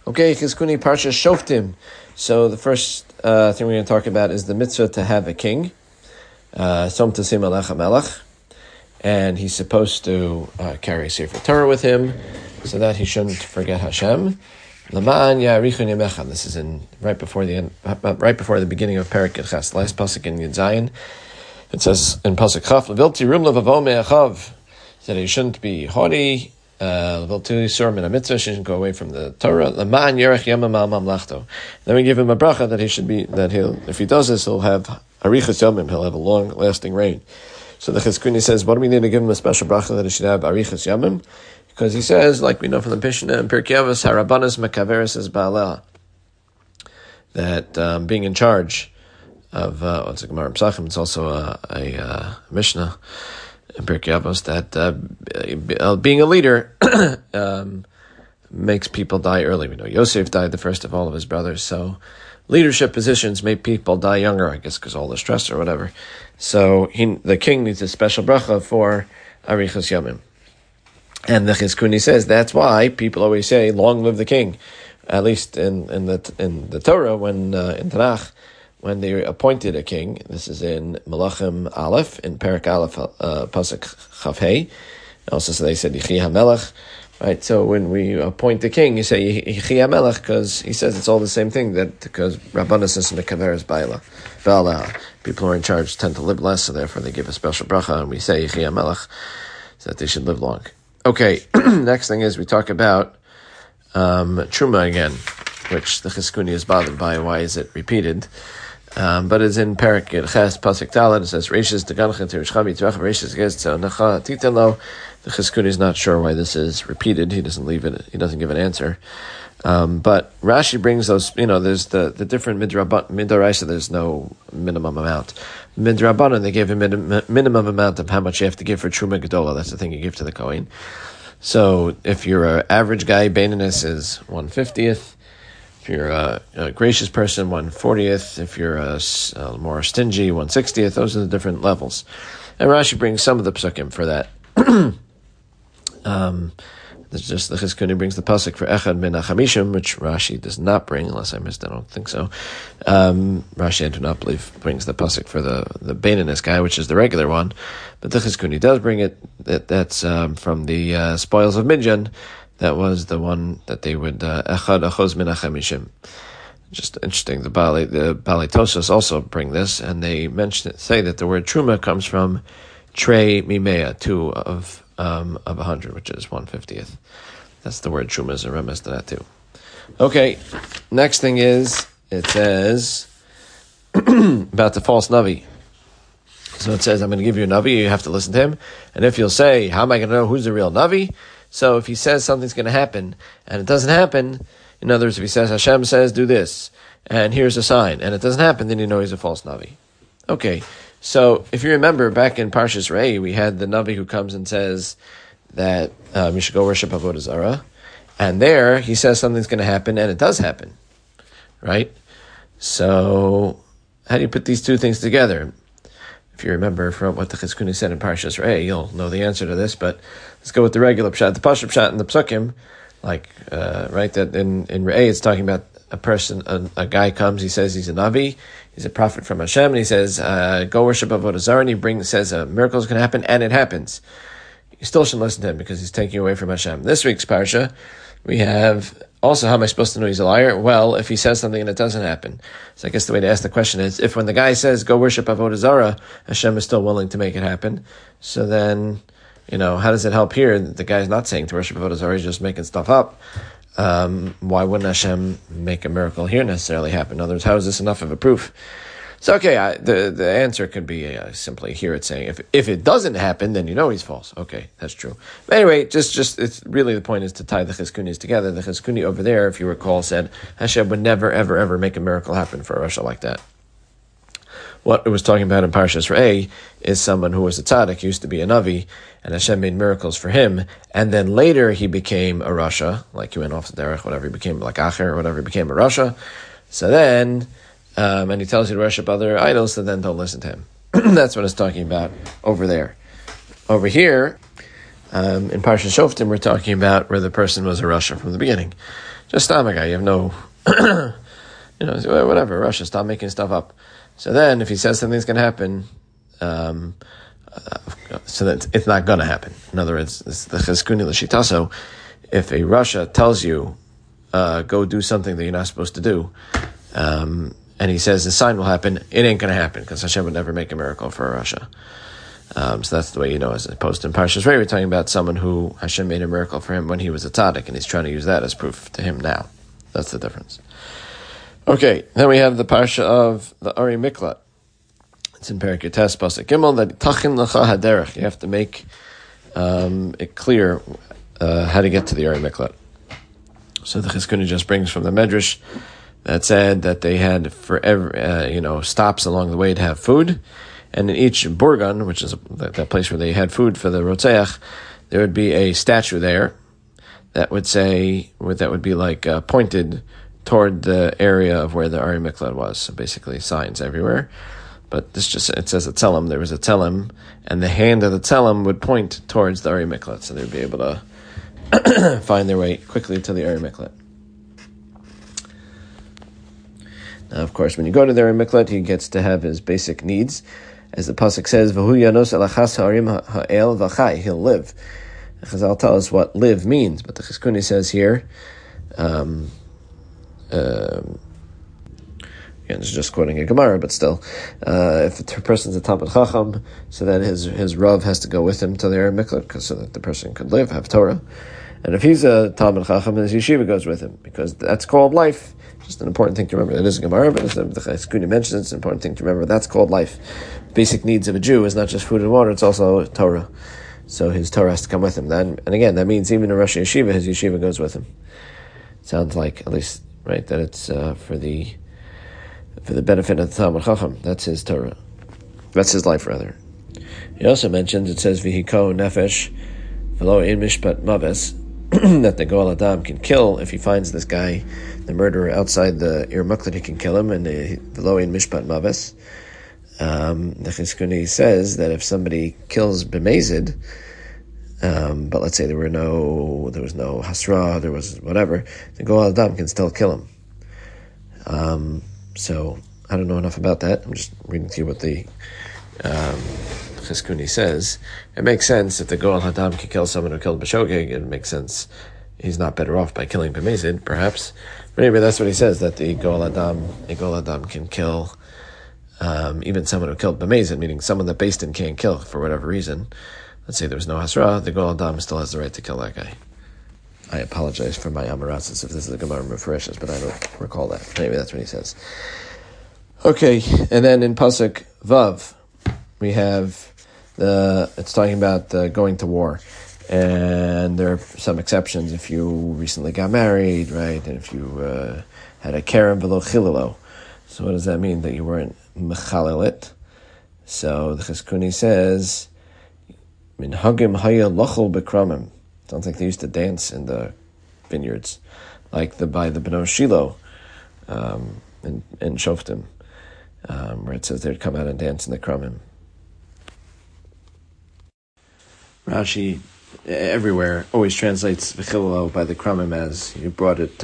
Okay, Chizkuni Parsha Shoftim. So the first thing we're going to talk about is the mitzvah to have a king. Som Tasim Alech HaMelech. And he's supposed to carry a Sefer Torah with him so that he shouldn't forget Hashem. Laman Ya'arichun Yamecha. This is right before the beginning of Perek Yud Ches, last pasuk in Yud Zayin. It says in pasuk Chaf, Levilti Rum Levavo Me'achav, that he shouldn't be haughty. Levilti Sur Min HaMitzvah, shouldn't go away from the Torah. Laman Yerech Yamam Al Mamlachto. Then we give him a bracha that if he does this, he'll have Arichas Yamim, he'll have a long-lasting reign. So the Chizkuni says, what do we need to give him a special bracha that he should have Arichas Yamim? Because he says, like we know from the Mishnah and Pirkei Avos, Harabanas Mekaveres es Ba'aleh, that being in charge of what's a Gemara Pesachim, it's also a Mishnah in Pirkei Avos, that being a leader makes people die early. We know Yosef died the first of all of his brothers, so leadership positions make people die younger, I guess, because all the stress or whatever. So the king needs a special bracha for Arichas Yamim. And the Chizkuni says that's why people always say, "Long live the king." At least in the Torah, when in Tanakh, when they appointed a king, this is in Malachim Aleph, in Perek Aleph pasuk Chaf Hei. Also, so they said Yichi HaMelech, right? So when we appoint the king, you say Yichi HaMelech because he says it's all the same thing. Because Rabbanas is Mekaveres Ba'aleh. People who are in charge tend to live less, so therefore they give a special bracha, and we say Yichi HaMelech, so that they should live long. Okay, next thing is we talk about Truma again, which the Chizkuni is bothered by. Why is it repeated? But it's in Perek Yud Ches Pasuk Dalet. It says Reishis Degancha Tirishcha Mitzvach Reishis Geztzo Nacha Titelo. The Chizkuni is not sure why this is repeated. He doesn't give an answer. But Rashi brings those. There's the different midoraisa. There's no minimum amount. Midrabanan, they gave a minimum amount of how much you have to give for Truma Gedola. That's the thing you give to the Kohen. So if you're an average guy, Baininus is 1/50th. If you're a gracious person, 1/40th. If you're a more stingy, 1/60th. Those are the different levels. And Rashi brings some of the psukim for that. There's just the Chizkuni brings the pasuk for Echad min HaChamishim, which Rashi does not bring, unless I missed. I don't think so. Rashi, I do not believe, brings the pasuk for the Baininus guy, which is the regular one. But the Chizkuni does bring it. That's from the spoils of Midyan. That was the one that they would Echad Achos min HaChamishim. Just interesting. The Balei Tosos also bring this, and they say that the word Truma comes from Trei Mimea, 2 of 100, which is 1/50th. That's the word Truma is a remes to that too. Okay, next thing is, it says about the false Navi. So it says, I'm going to give you a Navi, you have to listen to him. And if you'll say, how am I going to know who's the real Navi? So if he says something's going to happen, and it doesn't happen, in other words, if he says, Hashem says, do this, and here's a sign, and it doesn't happen, then you know he's a false Navi. Okay, so if you remember, back in Parshas Re'eh, we had the Navi who comes and says that you should go worship Avodah Zarah, and there he says something's going to happen, and it does happen, right? So how do you put these two things together? If you remember from what the Chizkuni said in Parshas Re'eh, you'll know the answer to this, but let's go with the regular pshat. The Pashup pshat and the psukim, right, that in Re'eh it's talking about a person, a guy comes, he says he's a Navi, he's a prophet from Hashem, and he says, go worship Avodah Zarah, and he says a miracle is going to happen, and it happens. You still shouldn't listen to him because he's taking you away from Hashem. This week's Parsha, we have also, how am I supposed to know he's a liar? Well, if he says something and it doesn't happen. So I guess the way to ask the question is, if when the guy says, go worship Avodah Zarah, Hashem is still willing to make it happen, so then, how does it help here? The guy's not saying to worship Avodah Zarah, he's just making stuff up. Why wouldn't Hashem make a miracle here necessarily happen? In other words, how is this enough of a proof? So, okay, the answer could be simply here it's saying, if it doesn't happen, then you know he's false. Okay, that's true. But anyway, just it's really the point is to tie the Chizkunis together. The Chizkuni over there, if you recall, said Hashem would never, ever, ever make a miracle happen for a Rasha like that. What it was talking about in Parshas Re'eh is someone who was a tzaddik, used to be a Navi, and Hashem made miracles for him, and then later he became a Rasha, like he went off the derech, whatever, he became like Acher, or whatever, he became a Rasha. So then, and he tells you to worship other idols, so then don't listen to him. That's what it's talking about over there. Over here, In Parsha Shoftim, we're talking about where the person was a Russia from the beginning. Just stop a guy. You have no, whatever, Russia, stop making stuff up. So then, if he says something's going to happen, so that it's not going to happen. In other words, it's the Chizkuni L'Shitaso. If a Russia tells you, go do something that you're not supposed to do, and he says the sign will happen, it ain't going to happen, because Hashem would never make a miracle for a Russia. So that's the way you know, as opposed to in Parshas Rei, we're talking about someone who Hashem made a miracle for him when he was a tzaddik, and he's trying to use that as proof to him now. That's the difference. Okay, then we have the Parsha of the Ari Miklat. It's in Perek Yotes, Pasuk Gimel, that Tachin Lecha Haderech. You have to make it clear how to get to the Ari Miklat. So the Chizkuni just brings from the Medrash that said that they had forever, stops along the way to have food. And in each burgan, which is that place where they had food for the Rotzeach, there would be a statue there that would be like pointed toward the area of where the Ari Miklat was. So basically signs everywhere. But it says a tzelem. There was a tzelem, and the hand of the tzelem would point towards the Ari Miklat, so they'd be able to find their way quickly to the Ari Miklat. Now, of course, when you go to the Ari Miklat, he gets to have his basic needs. As the pasuk says, "V'hu yanos elachas ha'arim ha'el v'chai," he'll live. Chazal tell us what live means, but the Chizkuni says here, again, it's just quoting a Gemara, but still, if the person's a Talmid Chacham, so then his Rav has to go with him to the Ari Miklat, so that the person could live, have Torah. And if he's a Talmid Chacham, his yeshiva goes with him, because that's called life. Just an important thing to remember. It is a Gemara, but as the Chizkuni mentions, it's an important thing to remember. That's called life. Basic needs of a Jew is not just food and water, it's also Torah. So his Torah has to come with him. And again, that means even a Rosh Yeshiva, his yeshiva goes with him. Sounds like, at least, right, that it's for the benefit of the Talmid Chacham. That's his Torah. That's his life, rather. He also mentions, it says, V'hiko nefesh v'lo in mishpat maves, that the Goel Adam can kill if he finds this guy, the murderer, outside the Ir Miklat, he can kill him, and v'lo in mishpat maves. The Chizkuni says that if somebody kills b'mezid, but let's say there was no hasra, there was whatever, the Goel Adam can still kill him. So I don't know enough about that. I'm just reading to you what the Chizkuni says. It makes sense if the Goel Hadam can kill someone who killed B'shogeg. It makes sense. He's not better off by killing B'mezid, perhaps. But anyway, that's what he says, that the Goel Hadam can kill even someone who killed B'mezid, meaning someone that Beis Din can't kill for whatever reason. Let's say there was no Hasra, the Goel Hadam still has the right to kill that guy. I apologize for my Amaratzis if this is a Gemara Mefereshes, but I don't recall that. Anyway, that's what he says. Okay, and then in Pasuk Vav, we have it's talking about going to war. And there are some exceptions if you recently got married, right? And if you had a Keren below Chililo. So what does that mean? That you weren't Mechalelit? So the Chizkuni says, Min Hagim Haya Lochel Bekramim. Sounds like they used to dance in the vineyards, like by the Bnei Shiloh in Shoftim, where it says they'd come out and dance in the Kramim. Rashi everywhere always translates V'chilalo by the Kramim as you brought it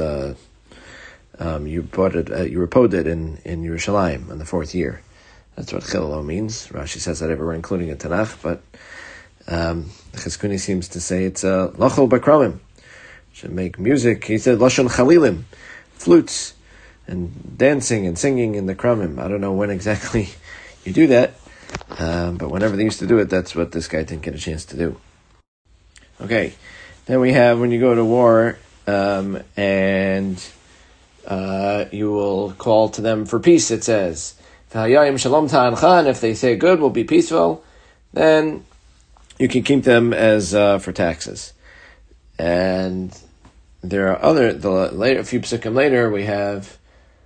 you reposed in Yerushalayim on the 4th year. That's what Chilalo means. Rashi says that everywhere, including in Tanakh, but the Chizkuni seems to say it's Lachol Bakramim. Should make music. He said Lashon Chalilim, flutes, and dancing and singing in the Kramim. I don't know when exactly you do that, but whenever they used to do it, that's what this guy didn't get a chance to do. Okay, then we have when you go to war, and you will call to them for peace, it says. If they say good, we'll be peaceful, then you can keep them as for taxes. And there are a few psukim later, we have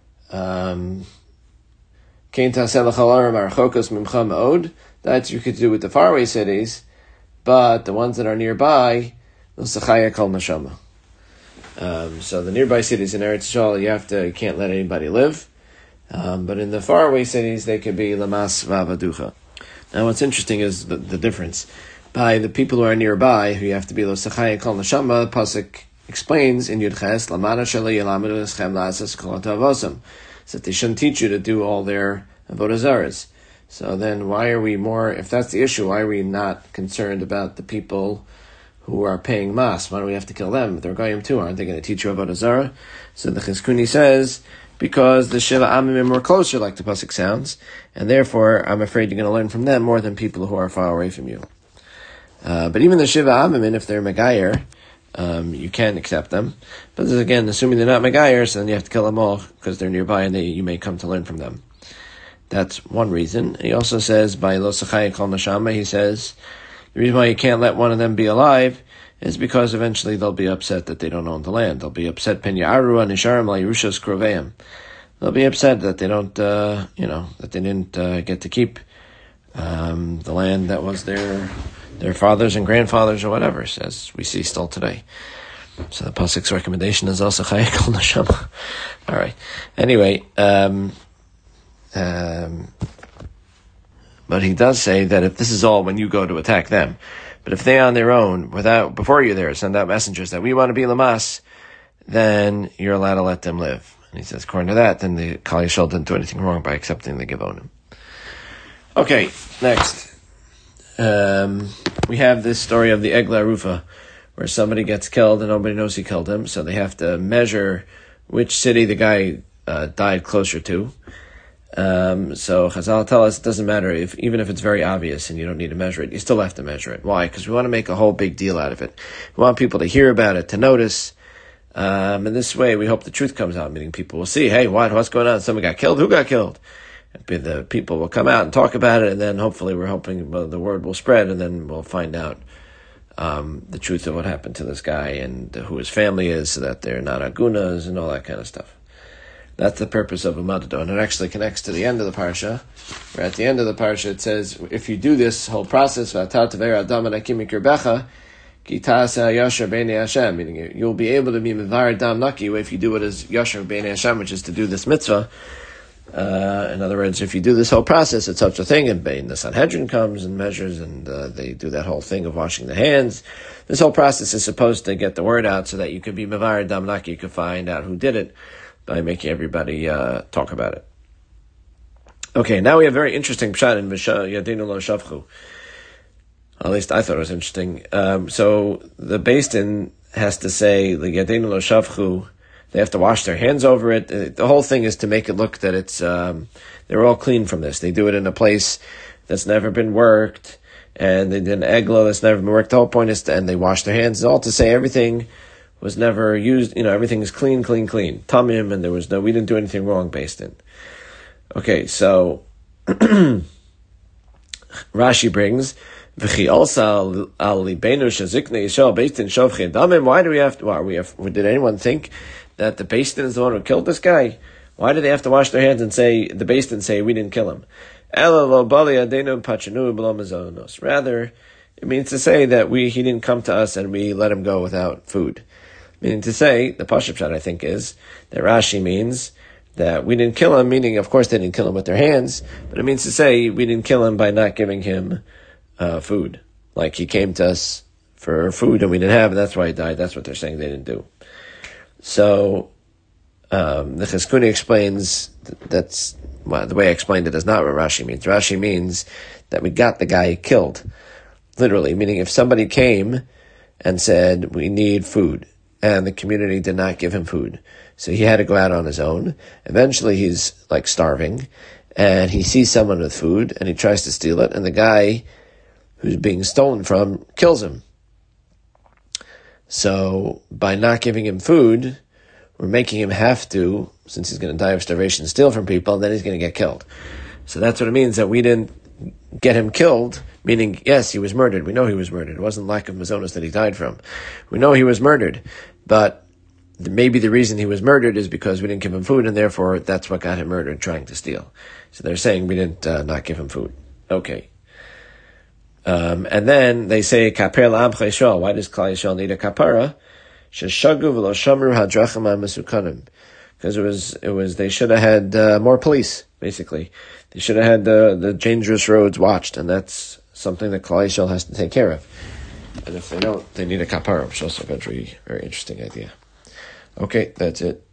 that you could do with the faraway cities, but the ones that are nearby, so the nearby cities in Eretz Yisrael, you can't let anybody live. But in the faraway cities, they could be lamas vavaducha. Now, what's interesting is the difference. by the people who are nearby, who you have to be lo sechaya kol neshama. The pasuk explains in Yudches, Lamana sheli yelamedu eschem la'asas kol ha'tavosam, so that they shouldn't teach you to do all their avodah zaras. So then why are we more, if that's the issue, why are we not concerned about the people who are paying mas? Why do we have to kill them? They're goyim too, aren't they going to teach you avodah zara? So the Chizkuni says, because the Shiva Amimim were closer, like the pasuk sounds, and therefore I'm afraid you're going to learn from them more than people who are far away from you. But even the Shiva Amimim, if they're Megayer, you can accept them. But this is, again, assuming they're not Megayers, so then you have to kill them all because they're nearby and you may come to learn from them. That's one reason. He also says, by Lo Sechaya Kol Neshama, he says, the reason why you can't let one of them be alive is because eventually they'll be upset that they don't own the land. They'll be upset, Pen Ya'aru Nisharim La Yerushas Kroveim. They'll be upset that they don't, that they didn't get to keep the land that was their fathers and grandfathers or whatever, as we see still today. So the pasuk's recommendation is also Chaya Kol Neshama. All right. Anyway, but he does say that if this is all when you go to attack them, but if they on their own, before you're there, send out messengers that we want to be Lamas, then you're allowed to let them live. And he says, according to that, then the Kal Yishol didn't do anything wrong by accepting the Givonim. Okay, next. We have this story of the Egla Arufa, where somebody gets killed and nobody knows he killed him, so they have to measure which city the guy died closer to. So Chazal tell us it doesn't matter even if it's very obvious and you don't need to measure it, you still have to measure it. Why? Because we want to make a whole big deal out of it. We want people to hear about it, to notice. And this way we hope the truth comes out, meaning people will see, hey, what's going on? Someone got killed? Who got killed? The people will come out and talk about it, and then hopefully we're hoping the word will spread, and then we'll find out the truth of what happened to this guy and who his family is, so that they're not agunas and all that kind of stuff. That's the purpose of a madado, and it actually connects to the end of the parsha, where at the end of the parsha it says, if you do this whole process, meaning you'll be able to be mevar dam naki if you do it as yasher b'nei Hashem, which is to do this mitzvah. In other words, if you do this whole process, it's such a thing, and the Sanhedrin comes and measures, and they do that whole thing of washing the hands. This whole process is supposed to get the word out so that you could be mevar dam naki, you could find out who did it by making everybody talk about it. Okay, now we have a very interesting pshat in Yadinu Lo Shavchu. At least I thought it was interesting. So the Beis Din has to say, the Yadinu Lo Shavchu, they have to wash their hands over it. The whole thing is to make it look that it's they're all clean from this. They do it in a place that's never been worked, and they did an egla that's never been worked. The whole point is and they wash their hands. It's all to say everything was never used, everything is clean. Tamim, and we didn't do anything wrong based in. Okay, so Rashi brings, why do we have to, did anyone think that the Beis Din is the one who killed this guy? Why do they have to wash their hands and say, the Beis Din say, we didn't kill him? Rather, it means to say that he didn't come to us and we let him go without food. Meaning to say, the Pashup Pshat, I think, is that Rashi means that we didn't kill him, meaning, of course, they didn't kill him with their hands, but it means to say we didn't kill him by not giving him food. Like he came to us for food and we didn't have, and that's why he died. That's what they're saying they didn't do. So, the Chizkuni explains that's, the way I explained it is not what Rashi means. Rashi means that we got the guy killed. Literally, meaning if somebody came and said, we need food, and the community did not give him food, so he had to go out on his own. Eventually he's like starving, and he sees someone with food, and he tries to steal it, and the guy who's being stolen from kills him. So by not giving him food, we're making him have to, since he's going to die of starvation, steal from people, and then he's going to get killed. So that's what it means, that we didn't get him killed, meaning, yes, he was murdered. We know he was murdered. It wasn't lack of mazonos that he died from. We know he was murdered, but maybe the reason he was murdered is because we didn't give him food, and therefore that's what got him murdered, trying to steal. So they're saying we didn't not give him food. Okay. And then they say, Kaper la'am chayshol. Why does Klal Yisrael need a kapara? Sheshagu v'lo shamru hadrachim ha'mesukanim. Because it was, they should have had more police, basically. They should have had the dangerous roads watched, and that's something that Klal Yisrael has to take care of. And if they don't, they need a kapara, which is also a very, very interesting idea. Okay, that's it.